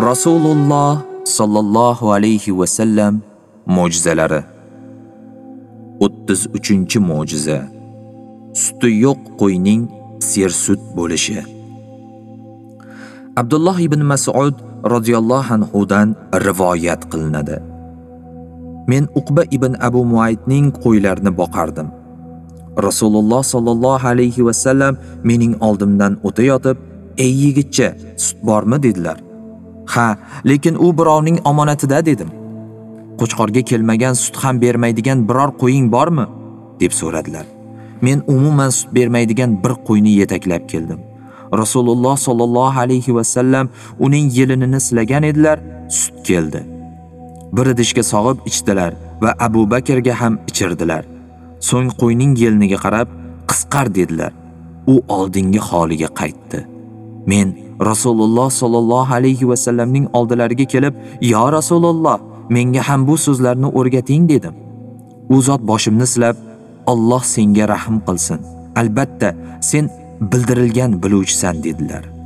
Rasululloh sallallohu alayhi va sallam mo'jizalari. 33-mo'jiza. Suti yo'q qo'yning sersut bo'lishi. Abdulloh ibn Mas'ud radhiyallohu anhu dan rivoyat qilinadi. Men Uqba ibn Abu Muaytning qo'ylarini boqardim. Rasululloh sallallohu alayhi va sallam mening oldimdan o'tayotib, "Ey yigitcha, sut bormi?" dedilar. "Ha, lekin u birovning omonatida" dedim. "Qo'chqorga kelmagan sut ham bermaydigan biror qo'ying bormi?" deb so'radilar. Men umuman sut bermaydigan bir qo'yni yetaklab keldim. Rasululloh sallallohu alayhi va sallam uning yelinini silagan edilar, sut keldi. Bir idishga sog'ib ichdilar va Abu Bakrga ham ichirdilar. So'ng qo'yning yeliniga qarab, "Qisqar" dedilar. U oldingi holiga qaytdi. Men Rasululloh sallallohu alayhi va sallamning oldilariga kelib, "Ya Rasululloh, menga ham bu so'zlarni o'rgating" dedim. U zot boshimni silab, "Alloh senga rahm qilsin. Albatta, sen bildirilgan biluvchisan" dedilar.